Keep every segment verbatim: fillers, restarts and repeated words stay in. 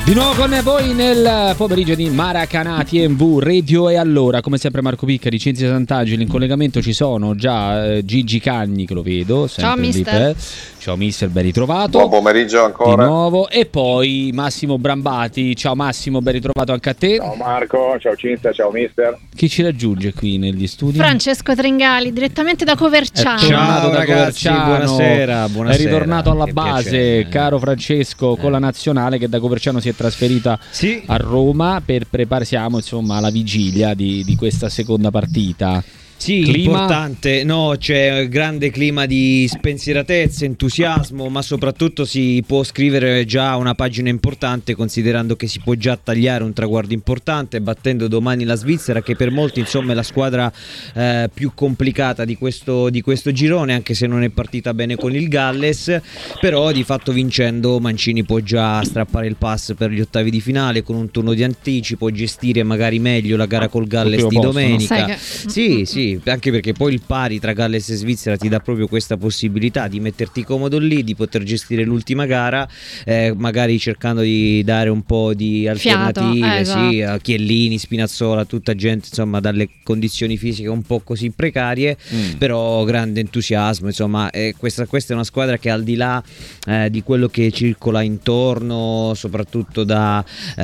Di nuovo con voi nel pomeriggio di Maracanã T M V Radio. E allora, come sempre, Marco Piccari, Cinzia Sant'Angeli in collegamento. Ci sono già eh, Gigi Cagni, che lo vedo. Ciao mister. Lì, ciao mister, ben ritrovato. Buon pomeriggio ancora. Di nuovo. E poi Massimo Brambati. Ciao Massimo, ben ritrovato anche a te. Ciao Marco, ciao Cinzia, ciao mister. Chi ci raggiunge qui negli studi? Francesco Tringali, direttamente da Coverciano. È tornato da ragazzi, Coverciano. buonasera, buonasera. È ritornato alla Che base, piacere. caro Francesco, Eh. con la nazionale che da Coverciano si è trasferita Sì. a Roma per preparsiamo insomma alla vigilia di, di questa seconda partita. Sì, Clima? importante, no, c'è grande clima di spensieratezza, entusiasmo, ma soprattutto si può scrivere già una pagina importante, considerando che si può già tagliare un traguardo importante battendo domani la Svizzera, che per molti insomma è la squadra eh, più complicata di questo, di questo girone, anche se non è partita bene con il Galles, però di fatto vincendo Mancini può già strappare il pass per gli ottavi di finale con un turno di anticipo, gestire magari meglio la gara col Galles Al di primo posto, no? domenica. Sai che- Sì, sì, anche perché poi il pari tra Galles e Svizzera ti dà proprio questa possibilità di metterti comodo lì, di poter gestire l'ultima gara, eh, magari cercando di dare un po' di alternative, Fiato, eh, sì, esatto. a Chiellini, Spinazzola, tutta gente insomma dalle condizioni fisiche un po' così precarie, Mm. però grande entusiasmo, insomma, eh, questa, questa è una squadra che al di là eh, di quello che circola intorno, soprattutto da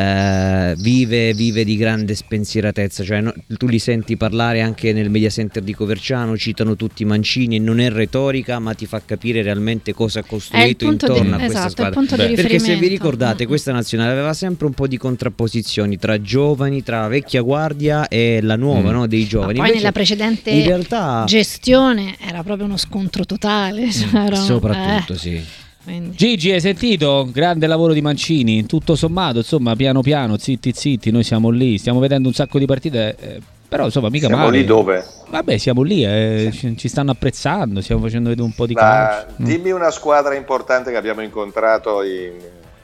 eh, vive, vive di grande spensieratezza, cioè no, tu li senti parlare anche nel media center di Coverciano, citano tutti Mancini e non è retorica, ma ti fa capire realmente cosa ha È il costruito punto di, intorno a questa esatto, il squadra. punto di Beh, riferimento. Perché se vi ricordate, Mm. questa nazionale aveva sempre un po' di contrapposizioni tra giovani, tra la vecchia guardia e la nuova, Mm. no, dei Ma giovani. poi Invece, nella precedente in realtà gestione era proprio uno scontro totale. Cioè era- soprattutto eh, sì. quindi. Gigi, hai sentito? Grande lavoro di Mancini, tutto sommato, insomma, piano piano, zitti zitti, noi siamo lì, stiamo vedendo un sacco di partite, eh, però insomma mica Siamo male. lì dove? Vabbè, siamo lì, eh, ci, ci stanno apprezzando, stiamo facendo vedere un po' di Ma calcio. Mm. dimmi una squadra importante che abbiamo incontrato in-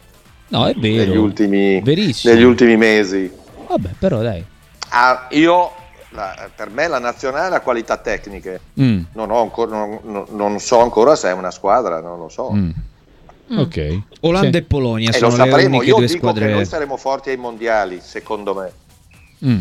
No, è vero. negli, ultimi, Verissimo. negli ultimi mesi. Vabbè, però dai. Ah, io, la- per me la nazionale ha qualità tecniche. Mm, Non, ho ancora, non, non- non so ancora se è una squadra, non lo so. mm. Mm. Ok. Olanda Sì. e Polonia E lo sono le sapremo, uniche io due dico squadre. che noi saremo forti ai mondiali, secondo me. Mm.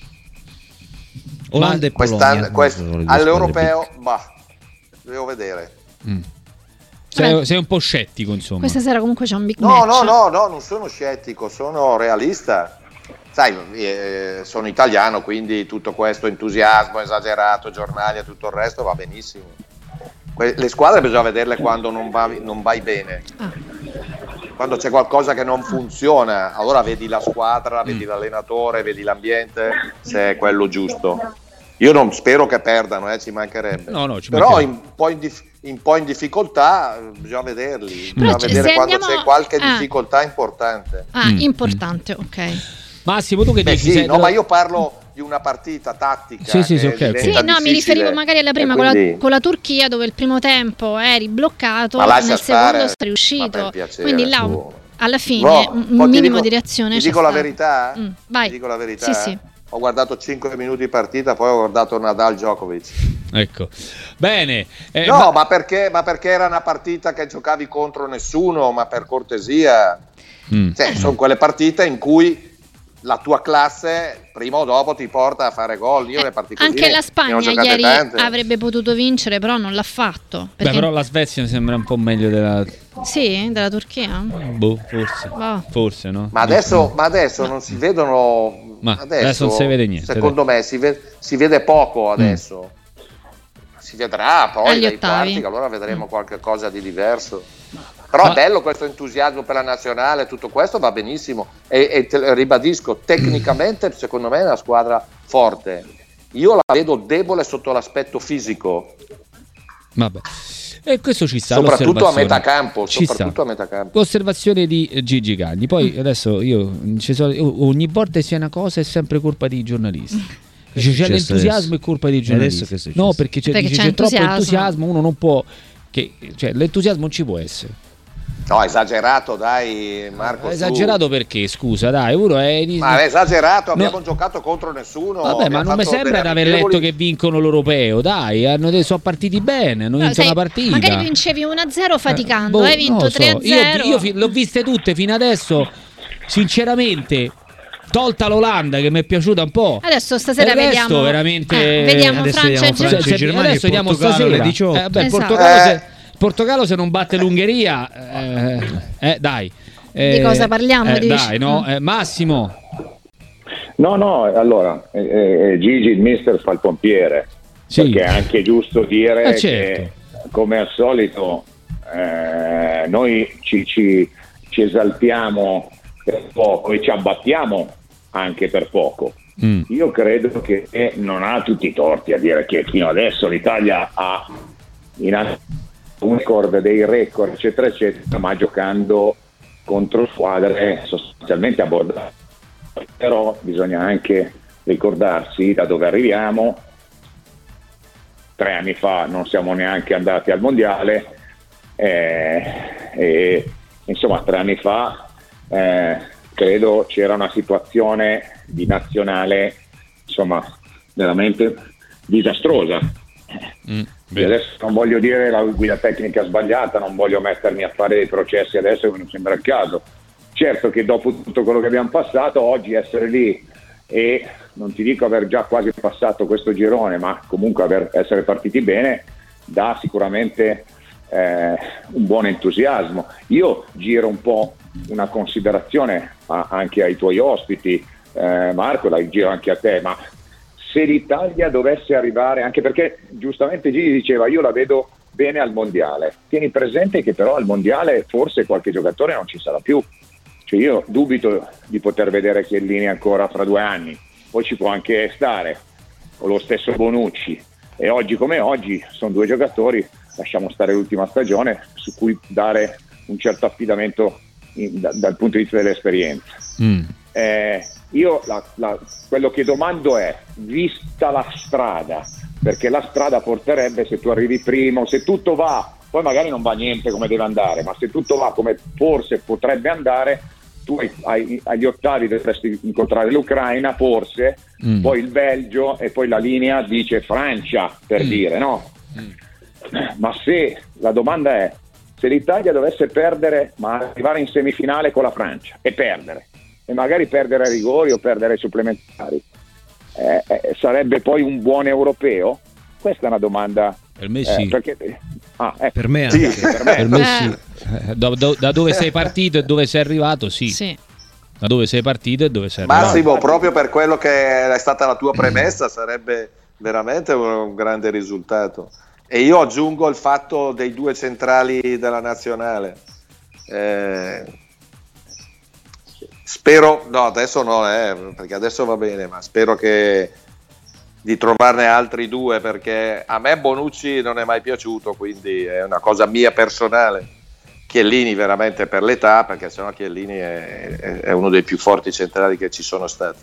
Olanda e Quest'anno, Polonia quest- sono le due all'europeo, squadre bah, devo vedere. Mm. Sei, Vabbè. sei un po' scettico, insomma. Questa sera comunque c'è un big No, match. no, no, no, non sono scettico, sono realista. Sai, eh, sono italiano, quindi tutto questo entusiasmo esagerato, giornali e tutto il resto va benissimo. Que- le squadre bisogna vederle quando non, va, non vai bene. Ah. Quando c'è qualcosa che non funziona, allora vedi la squadra, vedi l'allenatore, vedi l'ambiente, se è quello giusto. Io non spero che perdano, eh, ci mancherebbe. No, no, ci Però mancherebbe. in, poi in, dif- in poi in difficoltà eh, bisogna vederli, Però bisogna ci- vedere se quando andiamo- c'è qualche ah. difficoltà importante. Ah, Mm. importante, ok. Massimo, tu che Beh dici? sì, Sei- no, ma io parlo di una partita tattica. Sì, sì, sì, che ok, ok. diventa Sì, no, mi difficile. riferivo magari alla prima E con, quindi- la, con la Turchia, dove il primo tempo eri bloccato, Ma lascia nel stare, secondo sei ma per riuscito. piacere, Quindi là su. alla fine No, un poi ti minimo dico- di reazione Ti c'è dico la stata. verità? Mm, vai. Ti dico la verità? Sì, sì. Ho guardato cinque minuti di partita, poi ho guardato Nadal Djokovic. Ecco. Bene. Eh, No, ma- ma perché, ma perché era una partita che giocavi contro nessuno, ma per cortesia. Mm. Cioè, sono quelle partite in cui la tua classe prima o dopo ti porta a fare gol. Io Eh, le partite così anche la ne ho Spagna giocate ieri tante. avrebbe potuto vincere, però non l'ha fatto. Beh, Perché... però la Svezia mi sembra un po' meglio della... Sì, della Turchia. Boh, forse. Boh. Forse, no? Ma adesso, ma adesso non si vedono. Ma adesso non si vede niente, Secondo me si, ve- si vede poco adesso. Si vedrà poi Agli dai ottavi. quarti, che allora vedremo qualche cosa di diverso. Però Ma- è bello questo entusiasmo per la nazionale, tutto questo va benissimo. E, e te- ribadisco, tecnicamente secondo me è una squadra forte. Io la vedo debole sotto l'aspetto fisico, Vabbè. E questo ci sta. soprattutto a l'osservazione. metà campo. Ci Soprattutto sta. a metà campo. Osservazione di eh, Gigi Cagni. Poi adesso io ci sono- ogni volta che sia una cosa è sempre colpa dei giornalisti. Dice, c'è successo l'entusiasmo adesso? è colpa dei E giornalisti. adesso che è successo? No, perché c'è, Perché dice, c'è c'è troppo entusiasmo. entusiasmo, uno non può che, cioè, l'entusiasmo non ci può essere. No, esagerato, dai, Marco. su. Esagerato perché, scusa, dai, uno è Ma è esagerato, No. abbiamo giocato contro nessuno. Vabbè, ma abbiamo non mi fatto sembra delle di aver letto amichevoli. che vincono l'europeo, dai, hanno, sono partiti bene, hanno Però, vinto sai, una partita. magari vincevi uno a zero faticando, Eh, boh, hai non vinto lo so. tre a zero. Io, io fi- l'ho viste tutte fino adesso. sinceramente, tolta l'Olanda che mi è piaciuta un po'. Adesso stasera il resto vediamo veramente eh, vediamo adesso Francia vediamo e Francia Germania. e Germania, adesso vediamo Portogallo stasera. alle diciotto. Eh, beh, Esatto. Portogallo, Eh. se, Portogallo se non batte l'Ungheria, eh, eh, dai. Eh, Di cosa parliamo, eh, dici? dai, no? Eh, Massimo. No, no, allora, eh, eh, Gigi il mister fa il pompiere, Sì. perché è anche giusto dire Eh, certo. che, come al solito, eh, noi ci, ci, ci esaltiamo per poco e ci abbattiamo anche per poco. Mm. Io credo che non ha tutti i torti a dire che fino adesso l'Italia ha in un record dei record, eccetera, eccetera, ma giocando contro squadre sostanzialmente abbordate. Però bisogna anche ricordarsi da dove arriviamo. Tre anni fa non siamo neanche andati al mondiale, eh, e insomma tre anni fa eh, credo c'era una situazione di nazionale insomma veramente disastrosa. Mm, E adesso non voglio dire la guida tecnica sbagliata, non voglio mettermi a fare dei processi adesso che non sembra il caso. Certo che dopo tutto quello che abbiamo passato, oggi essere lì e non ti dico aver già quasi passato questo girone, ma comunque aver, essere partiti bene, dà sicuramente eh, un buon entusiasmo. Io giro un po' una considerazione a, anche ai tuoi ospiti, eh, Marco, la giro anche a te, ma se l'Italia dovesse arrivare, anche perché giustamente Gigi diceva io la vedo bene al mondiale, tieni presente che però al mondiale forse qualche giocatore non ci sarà più. Cioè io dubito di poter vedere Chiellini ancora fra due anni, poi ci può anche stare, o lo stesso Bonucci, e oggi come oggi sono due giocatori, lasciamo stare l'ultima stagione, su cui dare un certo affidamento in, da, dal punto di vista dell'esperienza. Mm. Eh, io la, la, quello che domando è, vista la strada, perché la strada porterebbe, se tu arrivi primo, se tutto va, poi magari non va niente come deve andare, ma se tutto va come forse potrebbe andare, tu hai, hai, agli ottavi dovresti incontrare l'Ucraina, forse, mm. poi il Belgio e poi la linea dice Francia, per mm. dire, no? Mm. Ma se la domanda è, se l'Italia dovesse perdere, ma arrivare in semifinale con la Francia e perdere, e magari perdere ai rigori o perdere ai supplementari, eh, eh, sarebbe poi un buon europeo? Questa è una domanda. Per me sì. Eh, perché, ah, ecco. Per me anche. Sì, per me, Per me sì. Eh, Da, da- da dove sei partito e dove sei arrivato, sì. Sì. Da dove sei partito e dove sei arrivato. Massimo, proprio per quello che è stata la tua premessa, sarebbe veramente un grande risultato. E io aggiungo il fatto dei due centrali della nazionale. Eh, spero, no, adesso no, eh, perché adesso va bene, ma spero che di trovarne altri due, perché a me Bonucci non è mai piaciuto, quindi è una cosa mia personale. Chiellini veramente per l'età, perché sennò Chiellini è, è, è uno dei più forti centrali che ci sono stati,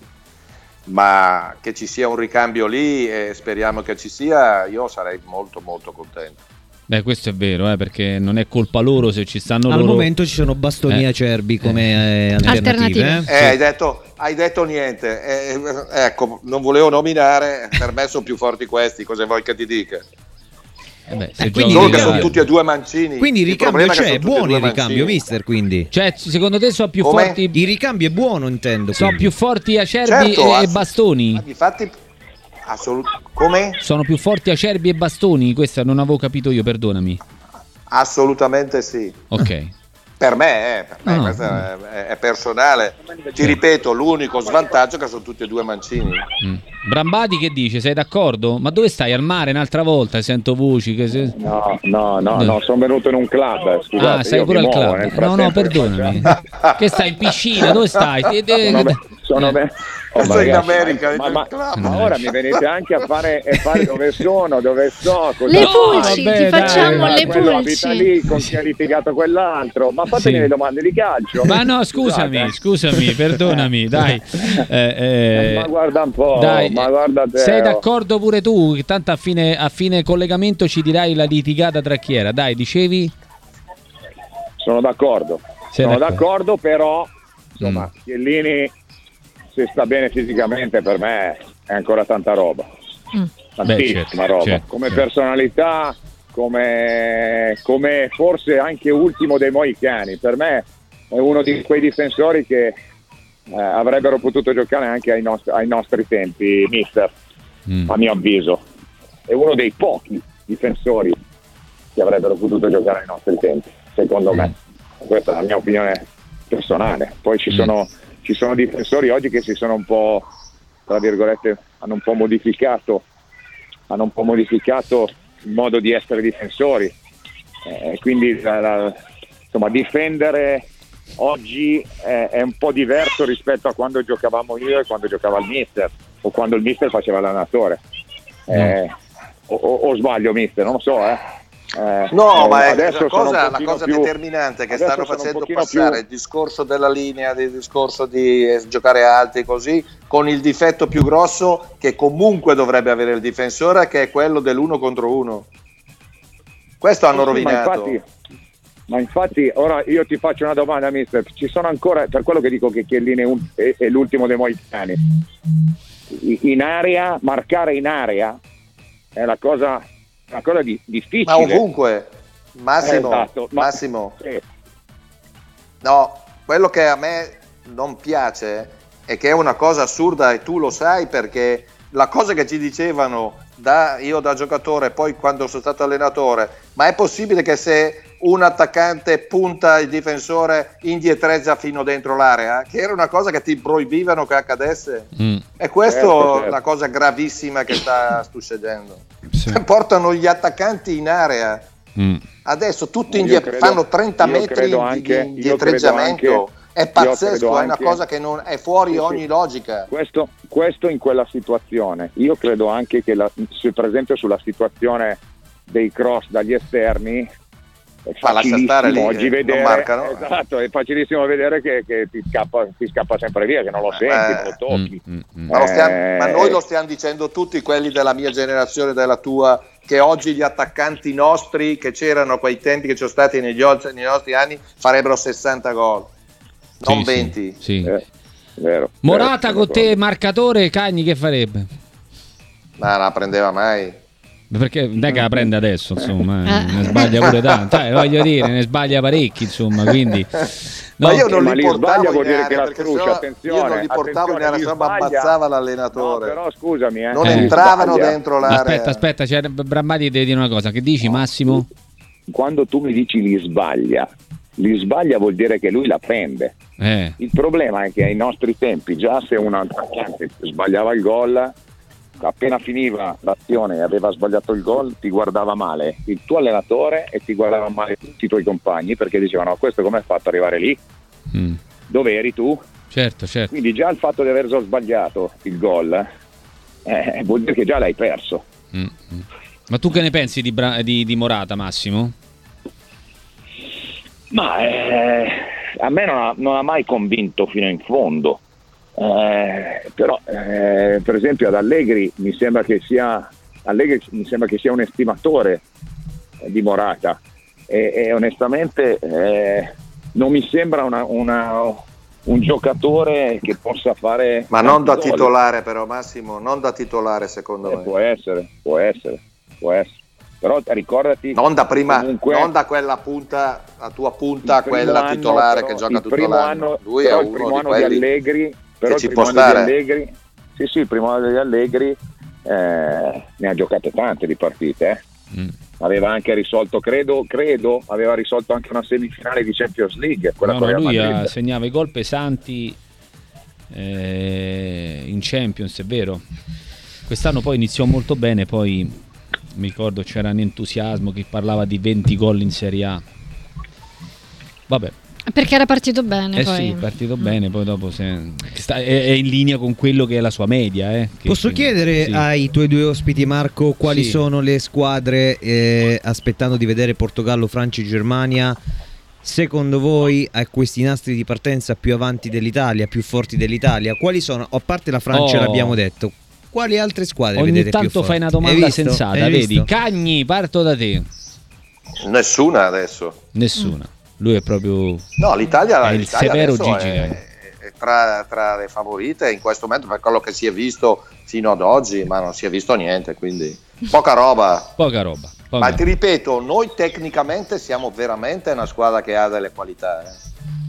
ma che ci sia un ricambio lì e speriamo che ci sia, io sarei molto molto contento. Beh, questo è vero, eh, perché non è colpa loro se ci stanno Al loro. momento ci sono bastoni Eh. acerbi come eh, alternative. Alternative. eh. Eh, hai detto, hai detto niente, eh, ecco, non volevo nominare, per me sono più forti questi, cosa vuoi che ti dica? Eh beh, se Eh, quindi Loro giochi- che sono ricambio. tutti e due mancini. Quindi il ricambio problema è che c'è, sono tutti e buono due il ricambio, mancini. mister, quindi. Cioè, secondo te sono più Come? forti Il ricambio è buono, intendo. sono quindi. più forti Acerbi Certo, e, e ass- Bastoni? Ma difatti, assolut- come? Sono più forti Acerbi e Bastoni? Questa non avevo capito io, perdonami. Assolutamente sì. Ok. Per me, eh, per me No, questo no. è, è personale. Ti ripeto, l'unico svantaggio è che sono tutti e due mancini. Mm. Brambati che dice? Sei d'accordo? Ma dove stai? Al mare un'altra volta? Sento voci che se... no, no, no, No. no, sono venuto in un club, scusate. Ah, sei io pure mi al muovo, club. nel No, no, frattempo che perdonami. facciamo- Che stai in piscina? Dove stai? Ti- ti- Sono, be- sono Eh. be- oh, Questo ma è in ragazzi, America, ma, nel ma- club. ma ora mi venite anche a fare, a fare dove sono, dove sto, cosa Le No, pulci, vabbè, ti dai, facciamo Eh, le quello abita pulci. lì con chi ha litigato quell'altro, ma fatemi Sì. le domande di calcio. Ma no, scusami, Scusate. scusami, perdonami, dai. Eh, eh, Ma guarda un po', dai, ma guarda te. sei d'accordo pure tu? Che tanto a fine, a fine collegamento ci dirai la litigata tra chi era. Dai, dicevi? Sono d'accordo, Sei sono d'accordo. d'accordo, però insomma, Mm. Chiellini se sta bene fisicamente per me è ancora tanta roba. Mm. Tantissima Beh, certo, roba, certo, come certo. personalità, come, come forse anche ultimo dei mohicani. Per me è uno di quei difensori che eh, avrebbero potuto giocare anche ai, nost- ai nostri tempi, mister, mm. a mio avviso. È uno dei pochi difensori che avrebbero potuto giocare ai nostri tempi, secondo mm. me. Questa è la mia opinione personale. Poi ci sono, mm. ci sono difensori oggi che si sono un po', tra virgolette, hanno un po' modificato, hanno un po' modificato il modo di essere difensori. Eh, quindi la, la, insomma, difendere oggi è, è un po' diverso rispetto a quando giocavamo io e quando giocava il mister, o quando il mister faceva l'allenatore. Eh, mm. o, o sbaglio, mister, non lo so, eh. Eh, no, eh, ma è adesso la cosa, la cosa più, determinante che stanno facendo passare più... il discorso della linea, il discorso di eh, giocare alti così, con il difetto più grosso che comunque dovrebbe avere il difensore, che è quello dell'uno contro uno. Questo hanno rovinato. Ma infatti, ma infatti ora io ti faccio una domanda, mister, ci sono ancora, per quello che dico che Chiellini è, un, è, è l'ultimo dei moicani, in area, marcare in area è la cosa, una cosa di, difficile. Ma ovunque, Massimo, eh, esatto. ma, Massimo. Sì. No, quello che a me non piace è che è una cosa assurda e tu lo sai, perché la cosa che ci dicevano da, io da giocatore, poi quando sono stato allenatore, ma è possibile che se un attaccante punta il difensore indietreggia fino dentro l'area, che era una cosa che ti proibivano che accadesse? Mm. E questo certo, certo. la cosa gravissima che sta succedendo. Sì. Portano gli attaccanti in area. Mm. Adesso tutti indie- credo, fanno trenta metri anche, di indietreggiamento. È pazzesco, è una anche, cosa che non è fuori sì, ogni logica. Questo, questo in quella situazione. Io credo anche che, la, se per esempio sulla situazione dei cross dagli esterni, è facilissimo oggi vedere, marcano, esatto, è facilissimo vedere che, che ti, scappa, ti scappa sempre via, che non lo senti, eh, lo tocchi. Mm, mm, mm. Ma, lo stiamo, eh, ma noi lo stiamo dicendo tutti, quelli della mia generazione, della tua, che oggi gli attaccanti nostri che c'erano a quei tempi, che ci sono stati negli, nei nostri anni, farebbero sessanta gol. Non sì, venti. Sì, sì. Eh, vero, Morata vero, con te marcatore, Cagni che farebbe? Ma non la prendeva mai. Perché non è che la prende adesso, insomma, eh, ne sbaglia pure tanto, eh, voglio dire, ne sbaglia parecchi, insomma, quindi no. Ma io non li portavo in area, dire che la attenzione, io non li portavo in area, se no mi ammazzava l'allenatore. No, però scusami, eh. non eh. entravano dentro l'area. Aspetta, aspetta, c'è Brammati deve dire una cosa, che dici, Massimo? Quando tu mi dici li sbaglia, li sbaglia vuol dire che lui la prende. Eh. Il problema è che ai nostri tempi, già se un attaccante sbagliava il gol, appena finiva l'azione e aveva sbagliato il gol, ti guardava male il tuo allenatore e ti guardava male tutti i tuoi compagni, perché dicevano: questo come hai fatto ad arrivare lì? Mm. Dove eri tu? Certo, certo. Quindi già il fatto di aver sbagliato il gol eh, vuol dire che già l'hai perso. Mm. Ma tu che ne pensi di, Bra- di, di Morata, Massimo? Ma eh, a me non ha, non ha mai convinto fino in fondo. Eh, però eh, per esempio ad Allegri mi sembra che sia Allegri mi sembra che sia un estimatore eh, di Morata e, e onestamente eh, non mi sembra una, una, un giocatore che possa fare, ma non da gol. Titolare, però Massimo, non da titolare secondo eh, me. Può essere, può essere, può essere. Però ricordati, non da prima, comunque, non da quella punta, la tua punta, quella anno, titolare però, che gioca tutto l'anno. Anno, Lui è uno il primo di anno di Allegri. Però il primo anno di Allegri, sì, sì, il primo anno di Allegri eh, ne ha giocate tante di partite. Eh. Mm. Aveva anche risolto, credo, credo, aveva risolto anche una semifinale di Champions League. Quella no, no, lui ha, segnava i gol pesanti eh, in Champions, è vero. Quest'anno poi iniziò molto bene, poi mi ricordo c'era un entusiasmo che parlava di venti gol in Serie A. Vabbè. Perché era partito bene. Eh poi. sì, partito mm. bene, poi dopo se, sta, è, è in linea con quello che è la sua media. Eh, che Posso quindi, chiedere sì. ai tuoi due ospiti, Marco, quali sì. sono le squadre, eh, aspettando di vedere Portogallo, Francia e Germania, secondo voi a questi nastri di partenza più avanti dell'Italia, più forti dell'Italia? Quali sono, a parte la Francia oh. l'abbiamo detto, quali altre squadre ogni vedete più tanto forti? fai una domanda sensata, vedi? Cagni, parto da te. Nessuna adesso. Nessuna. Mm. Lui è proprio no, l'Italia, è il l'Italia severo Gigi è, è tra, tra le favorite in questo momento, per quello che si è visto fino ad oggi, ma non si è visto niente, quindi poca roba. Poca roba. Poca. Ma ti ripeto, noi tecnicamente siamo veramente una squadra che ha delle qualità. Eh.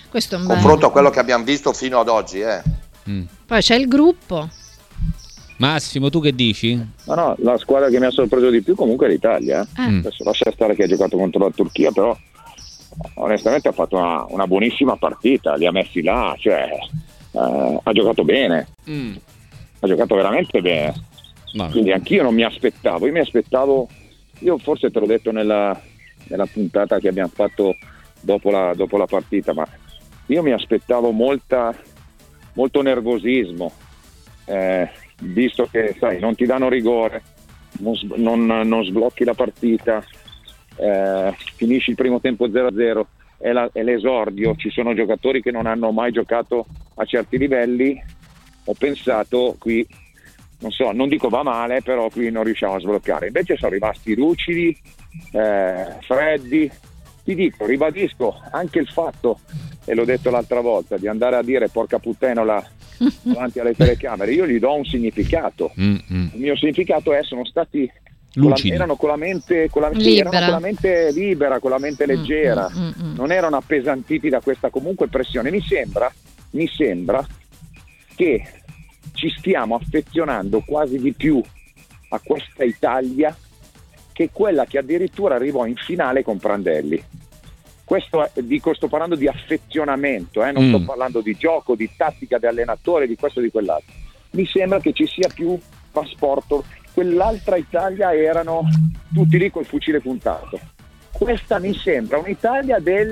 Questo è un confronto bel... a quello che abbiamo visto fino ad oggi. Eh. Mm. Poi c'è il gruppo. Massimo, tu che dici? No, no, la squadra che mi ha sorpreso di più comunque è l'Italia. Eh. Eh. Mm. Adesso lascia stare che ha giocato contro la Turchia, però onestamente ha fatto una, una buonissima partita, li ha messi là, cioè eh, ha giocato bene, Mm. ha giocato veramente bene. No. Quindi anch'io non mi aspettavo, io mi aspettavo, io forse te l'ho detto nella, nella puntata che abbiamo fatto dopo la, dopo la partita, ma io mi aspettavo molta, molto nervosismo, eh, visto che sai, non ti danno rigore, non, non, non sblocchi la partita, eh, finisci il primo tempo zero a zero, è, la, è l'esordio, ci sono giocatori che non hanno mai giocato a certi livelli, ho pensato qui, non so, non dico va male, però qui non riusciamo a sbloccare, invece sono rimasti lucidi, eh, freddi. Ti dico, ribadisco anche il fatto, e l'ho detto l'altra volta, di andare a dire porca puttanola davanti alle telecamere, io gli do un significato. Mm-mm. Il mio significato è sono stati con la, Lucidi. erano con la mente con la, sì, Libera. erano con la mente libera, con la mente leggera, Mm, mm, mm, mm. non erano appesantiti da questa comunque pressione. Mi sembra, mi sembra che ci stiamo affezionando quasi di più a questa Italia che quella che addirittura arrivò in finale con Prandelli. Questo è, dico, sto parlando di affezionamento, eh, non Mm. sto parlando di gioco, di tattica, di allenatore, di questo e di quell'altro. Mi sembra che ci sia più trasporto. Quell'altra Italia erano tutti lì col fucile puntato. Questa mi sembra un'Italia del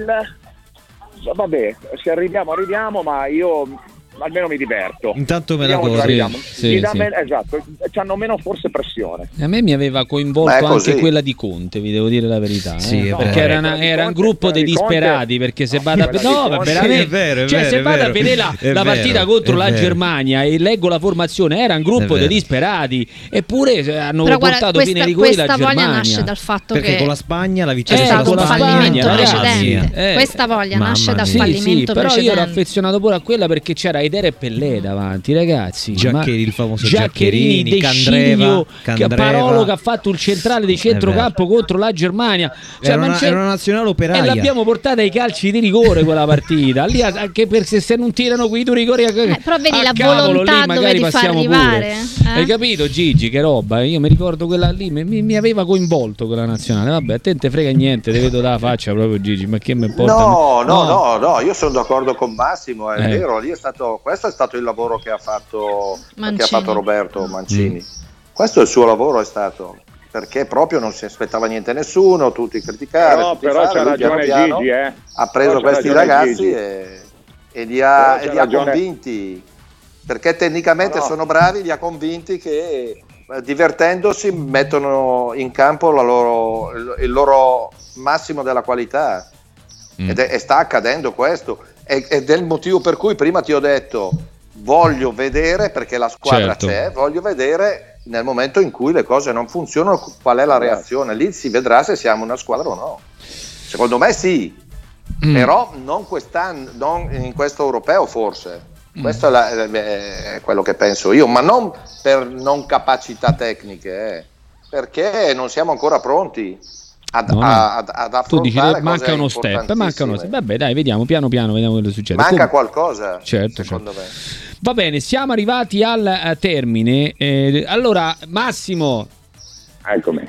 vabbè, se arriviamo arriviamo, ma io almeno mi diverto. Intanto me la Vediamo se godo. arriviamo. Sì, Mi dà sì. men- esatto, c'hanno meno forse pressione. A me mi aveva coinvolto Beh, è anche così. quella di Conte, vi devo dire la verità. Sì, eh. è Perché vero. era, una- Quella di era un Conte- gruppo quella dei di Conte- disperati. Perché se No, vado a quella di no, ma Conte- veramente, Sì, è vero, è cioè, vero, se è vado a vero. vedere la, È la vero, partita è contro la vero. Germania e leggo la formazione, era un È gruppo vero. dei disperati, eppure eh, hanno Però guarda, portato questa, fino ai rigori la questa voglia Germania. nasce dal fatto Perché che con la Spagna la c'è vittoria Eh, stato con un la fallimento Spagna, precedente. ragazzi, eh. Questa voglia Mamma nasce dal mia. Sì, fallimento sì, però io ero precedente. affezionato pure a quella perché c'era Eder e Pellè davanti, ragazzi. Giaccheri, Ma- il famoso Giaccherini, Giaccherini, De Candreva, Sciglio, che Candreva. Parolo che ha fatto il centrale di È vero. centrocampo contro la Germania. Cioè, Era ma una, c'è- era una nazionale operaia. E l'abbiamo portata ai calci di rigore quella partita. Lì anche per se, se non tirano quei due rigori a, Eh, però vedi a la cavolo, volontà lì magari dove ti fa passiamo arrivare, pure. eh? Hai capito Gigi che roba? Io mi ricordo quella lì, mi, mi- mi aveva coinvolto quella nazionale. Vabbè, a te non te frega niente, te vedo dalla faccia proprio Gigi, ma che mi importa? No, no, no, no, io sono d'accordo con Massimo, è Eh. vero, lì è stato, questo è stato il lavoro che ha fatto, che ha Mancini. fatto Roberto Mancini. Mm. Questo è il suo lavoro, è stato, perché proprio non si aspettava niente nessuno, tutti criticavano, Però, tutti però fare, c'ha lui piano ragione piano Gigi, eh. ha preso Però c'ha questi ragione ragazzi Gigi. e, e li ha, Però e c'ha li ha ragione. convinti, perché tecnicamente No, no. sono bravi, li ha convinti che eh, divertendosi mettono in campo la loro, il, il loro massimo della qualità. Mm. Ed è, e sta accadendo questo ed è il motivo per cui prima ti ho detto voglio vedere, perché la squadra Certo. c'è, voglio vedere nel momento in cui le cose non funzionano qual è la reazione, lì si vedrà se siamo una squadra o no. Secondo me sì, Mm. però non quest'anno, non in questo europeo forse. Mm. Questo è, la- è quello che penso io, ma non per non capacità tecniche, eh, perché non siamo ancora pronti ad, No, no. a- ad, ad Tu dici affrontare che manca cose uno step, manca uno step. importantissime. Vabbè, dai, vediamo piano piano, vediamo quello che succede. Manca Com- qualcosa, Certo, secondo me. Va bene, siamo arrivati al eh, termine. Eh, allora, Massimo, Eccomi.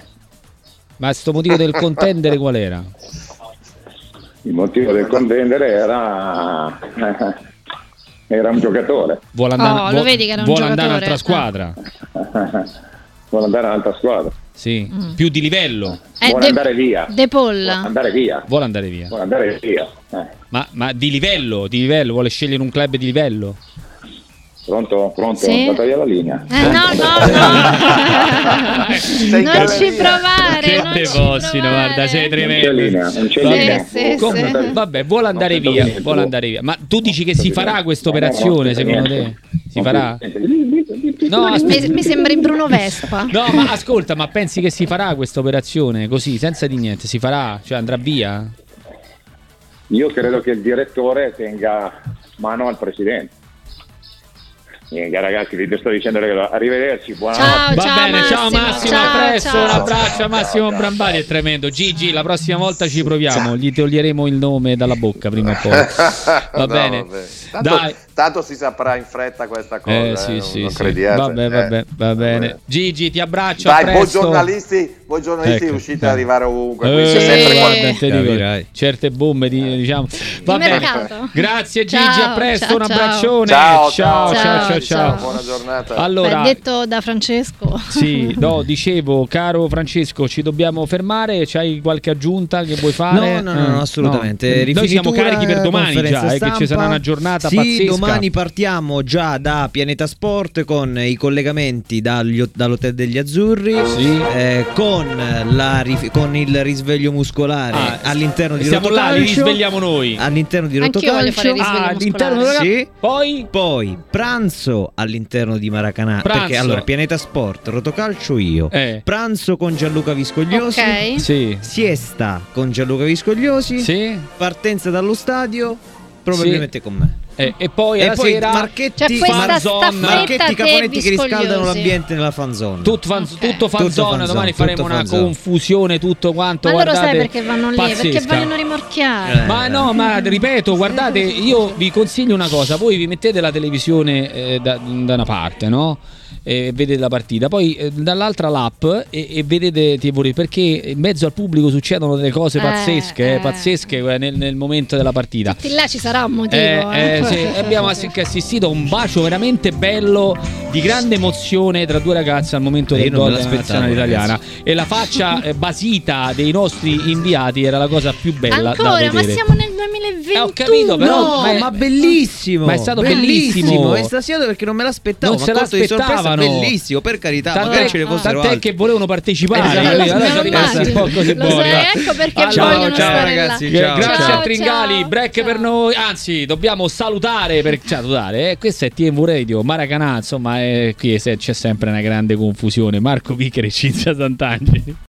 ma sto motivo del contendere qual era? Il motivo del contendere era era un giocatore. Vuole andare, Oh, lo vuol- vedi che era un vuole andare in giocatore? un'altra squadra? Vuole andare a un'altra squadra. Sì, Mm. più di livello. Eh, Vuole De- andare via. De Paul. Vuole andare via. Vuole andare via. Vuole andare via. Eh. Ma, ma di livello, di livello, vuole scegliere un club di livello? Pronto? Pronto? Sì. Andata via la linea. Eh, no, no, no. Sei Non in ci galleria. provare. Che non te ci possino, provare. guarda, sei Non c'è tremendo. linea, non c'è Vabbè. linea. Sì, Com- sì. Vabbè, vuole andare Non via, sento vuole niente. andare via. Ma tu dici che si farà questa operazione, secondo te? Si farà? No, Mi, aspetta. mi sembri Bruno Vespa. No, ma ascolta, ma pensi che si farà questa operazione così, senza di niente? Si farà? Cioè andrà via? Io credo che il direttore tenga mano al presidente. Niente, ragazzi, vi sto dicendo ragazzi, arrivederci, buonanotte. Ciao, Va ciao, bene, ciao Massimo, Massimo, ciao, a presto, ciao. un abbraccio a Massimo Ciao, Brambati, ciao. è tremendo. Gigi, la prossima volta ci proviamo, gli toglieremo il nome dalla bocca prima o poi. Va No, bene. vabbè. Tanto, Dai. tanto si saprà in fretta questa cosa, Eh eh, sì, non, sì, non sì. crediate. Vabbè, vabbè, Eh, va bene. vabbè. Gigi, ti abbraccio, Dai, a voi presto. giornalisti, voi giornalisti Ecco, riuscite dai. ad arrivare ovunque, Eh, quindi c'è sempre Sì. qualcosa. guarda, te dico, Capirai. certe bombe di, diciamo. Va Di bene. mercato. Grazie Gigi, Ciao, a presto, ciao, un ciao. abbraccione. Ciao, ciao, ciao, ciao, ciao, ciao. Buona giornata. Allora, Beh, detto da Francesco. sì, no, dicevo, caro Francesco, ci dobbiamo fermare. C'hai qualche aggiunta che vuoi fare? No, no, no, no, Eh, assolutamente. no. Noi siamo Rifinitura, carichi per domani già, conferenza eh, che ci stampa. sarà una giornata sì, pazzesca. domani partiamo già da Pianeta Sport con i collegamenti dagli- dall'Hotel degli Azzurri, Sì. eh, con, la rif- con il risveglio muscolare Ah, all'interno di Siamo là, li Rotocalcio. risvegliamo noi. All'interno di Anch'io voglio fare Rotocalcio. il risveglio Ah, all'interno muscolare. della- Sì. Poi Poi pranzo all'interno di Maracanã. Pranzo. Perché allora Pianeta Sport, Rotocalcio io. Eh. Pranzo con Gianluca Viscogliosi. Ok. Sì. Siesta con Gianluca Viscogliosi. Sì. Partenza dallo stadio probabilmente con me. Eh, e poi E alla poi sera Marchetti, C'è questa Fanzone. staffetta Marchetti te Caponetti che riscaldano viscogliosi. l'ambiente nella fanzone. Tut fan- Ok. tutto fanzone, Tutto fanzone, domani tutto faremo una fanzone. confusione, tutto quanto. Ma loro guardate, sai perché vanno lì? Perché pazzesca. vogliono rimorchiare. Eh. Ma no, ma ripeto, guardate, io vi consiglio una cosa, voi vi mettete la televisione eh, da, da una parte, no? E vedete la partita, poi eh, dall'altra l'app e, e vedete T V, perché in mezzo al pubblico succedono delle cose Eh, pazzesche, eh, eh. pazzesche eh, nel, nel momento della partita. Tutti là ci sarà un motivo. Eh, eh. eh, sì, abbiamo assi- assistito a un bacio veramente bello di grande emozione tra due ragazze al momento Eh, del io non gol me della l'aspettavo, nazionale italiana e la faccia eh, basita dei nostri inviati era la cosa più bella da Ancora, ma vedere. siamo nel duemilaventuno. Eh, ho capito, però- No, ma è- ma bellissimo! ma è stato bellissimo. Estasiato perché non me l'aspettavo. Non ma se colto di sorpresa, l'aspettavano. bellissimo, per carità. Tant'è, magari ce ne fossero tant'è altri. che volevano partecipare, Esatto, capito? me Allora lo sono rimasti un immagino. po' così Lo buoni. sai, ecco perché Allora, vogliono ciao, stare ragazzi, là. ciao. Grazie Ciao, a Tringali, ciao. break Ciao. per noi. Anzi, dobbiamo salutare per cioè, salutare, eh, questo è T V Radio, Maracanã, insomma, eh, qui se- c'è sempre una grande confusione. Marco Piccheri e Cinzia Sant'Angeli.